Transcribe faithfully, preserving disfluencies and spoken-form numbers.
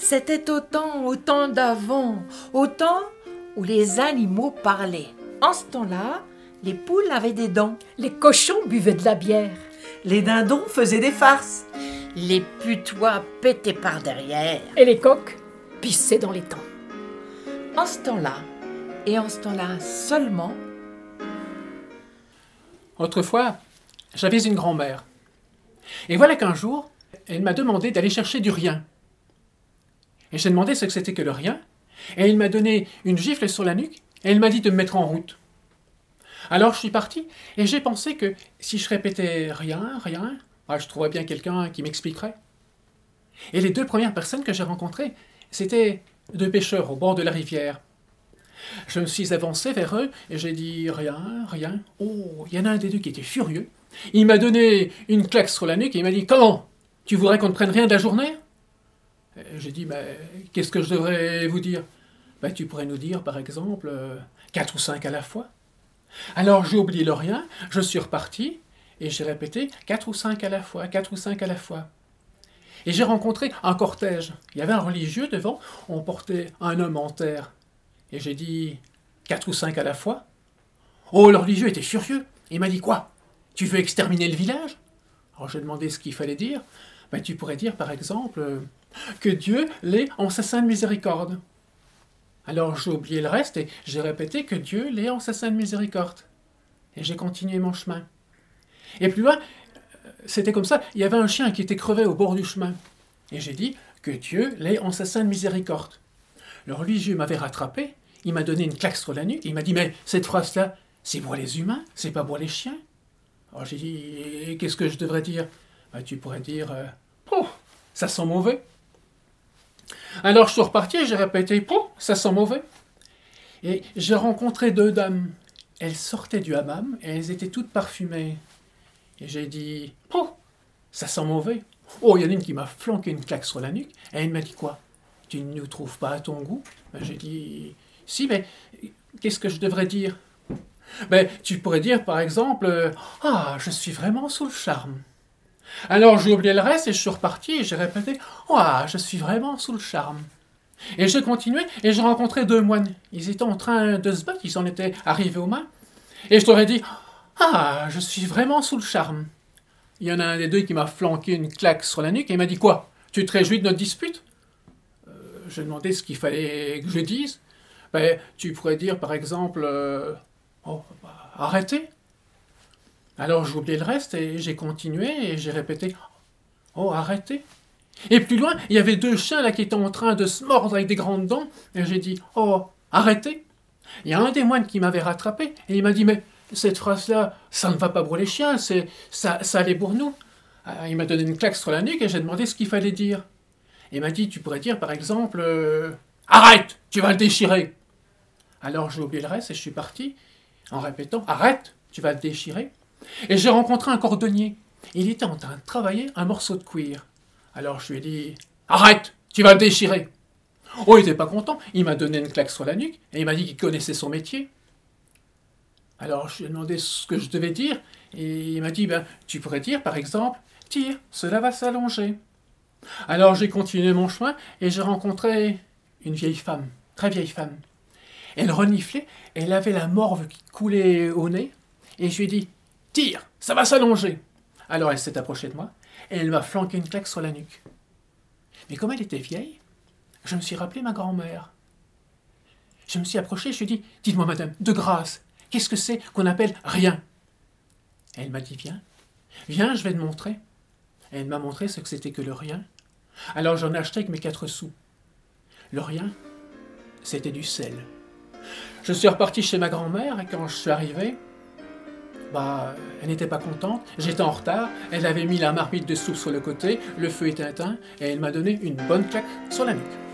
C'était au temps, au temps d'avant, au temps où les animaux parlaient. En ce temps-là, les poules avaient des dents. Les cochons buvaient de la bière. Les dindons faisaient des farces. Les putois pétaient par derrière. Et les coqs pissaient dans les temps. En ce temps-là, et en ce temps-là seulement, autrefois, j'avais une grand-mère. Et voilà qu'un jour, elle m'a demandé d'aller chercher du rien. Et j'ai demandé ce que c'était que le rien, et elle m'a donné une gifle sur la nuque, et elle m'a dit de me mettre en route. Alors je suis parti, et j'ai pensé que si je répétais rien, rien, ah, je trouverais bien quelqu'un qui m'expliquerait. Et les deux premières personnes que j'ai rencontrées, c'était deux pêcheurs au bord de la rivière. Je me suis avancé vers eux, et j'ai dit rien, rien. Oh, il y en a un des deux qui était furieux. Il m'a donné une claque sur la nuque, et il m'a dit « Comment ? Tu voudrais qu'on ne prenne rien de la journée ?» J'ai dit, mais qu'est-ce que je devrais vous dire ? Ben, tu pourrais nous dire, par exemple, euh, quatre ou cinq à la fois. Alors j'ai oublié le rien, je suis reparti, et j'ai répété quatre ou cinq à la fois, quatre ou cinq à la fois. Et j'ai rencontré un cortège. Il y avait un religieux devant, on portait un homme en terre. Et j'ai dit, quatre ou cinq à la fois. Oh, le religieux était furieux. Il m'a dit, quoi ? Tu veux exterminer le village ? Alors j'ai demandé ce qu'il fallait dire. Ben, tu pourrais dire, par exemple... Euh, que Dieu l'ait en sa sainte miséricorde. Alors j'ai oublié le reste et j'ai répété que Dieu l'ait en sa sainte miséricorde. Et j'ai continué mon chemin. Et plus loin, c'était comme ça, il y avait un chien qui était crevé au bord du chemin. Et j'ai dit que Dieu l'ait en sa sainte miséricorde. Le religieux m'avait rattrapé, il m'a donné une claque sur la nuque, et il m'a dit, mais cette phrase-là, c'est pour les humains, c'est pas pour les chiens. Alors j'ai dit, qu'est-ce que je devrais dire ? Ben, tu pourrais dire, euh, oh, ça sent mauvais. Alors je suis reparti et j'ai répété « Pouh, ça sent mauvais ». Et j'ai rencontré deux dames. Elles sortaient du hammam et elles étaient toutes parfumées. Et j'ai dit « Pouh, ça sent mauvais ». Oh, il y en a une qui m'a flanqué une claque sur la nuque. Et elle m'a dit « Quoi ? Tu ne nous trouves pas à ton goût ?» Ben, j'ai dit « Si, mais qu'est-ce que je devrais dire ?»« Ben, tu pourrais dire par exemple « Ah, je suis vraiment sous le charme ». Alors j'ai oublié le reste et je suis reparti et j'ai répété « Ouah, je suis vraiment sous le charme ». Et j'ai continué et j'ai rencontré deux moines. Ils étaient en train de se battre, ils en étaient arrivés aux mains. Et je leur ai dit « Ah, je suis vraiment sous le charme ». Il y en a un des deux qui m'a flanqué une claque sur la nuque et il m'a dit « Quoi ? Tu te réjouis de notre dispute ?» euh, J'ai demandé ce qu'il fallait que je dise. Ben, tu pourrais dire par exemple euh, « Oh, bah, arrêtez ». Alors j'ai oublié le reste et j'ai continué et j'ai répété « Oh, arrêtez !» Et plus loin, il y avait deux chiens là qui étaient en train de se mordre avec des grandes dents et j'ai dit « Oh, arrêtez !» Il y a un des moines qui m'avait rattrapé et il m'a dit « Mais cette phrase-là, ça ne va pas pour les chiens, c'est, ça, ça allait pour nous. » Il m'a donné une claque sur la nuque et j'ai demandé ce qu'il fallait dire. Il m'a dit « Tu pourrais dire par exemple euh, « Arrête, tu vas le déchirer !» Alors j'ai oublié le reste et je suis parti en répétant « Arrête, tu vas le déchirer !» Et j'ai rencontré un cordonnier. Il était en train de travailler un morceau de cuir. Alors je lui ai dit « Arrête, tu vas le déchirer !» Oh, il n'était pas content. Il m'a donné une claque sur la nuque et il m'a dit qu'il connaissait son métier. Alors je lui ai demandé ce que je devais dire et il m'a dit ben, « Tu pourrais dire par exemple « Tire, cela va s'allonger !» Alors j'ai continué mon chemin et j'ai rencontré une vieille femme, très vieille femme. Elle reniflait, elle avait la morve qui coulait au nez et je lui ai dit « Tire, ça va s'allonger !» Alors elle s'est approchée de moi, et elle m'a flanqué une claque sur la nuque. Mais comme elle était vieille, je me suis rappelé ma grand-mère. Je me suis approché, je lui ai dit « Dites-moi madame, de grâce, qu'est-ce que c'est qu'on appelle rien ?» Elle m'a dit « Viens, viens, je vais te montrer. » Elle m'a montré ce que c'était que le rien. Alors j'en ai acheté avec mes quatre sous. Le rien, c'était du sel. Je suis reparti chez ma grand-mère, et quand je suis arrivé, bah, elle n'était pas contente, j'étais en retard, elle avait mis la marmite de soupe sur le côté, le feu était éteint, et elle m'a donné une bonne claque sur la nuque.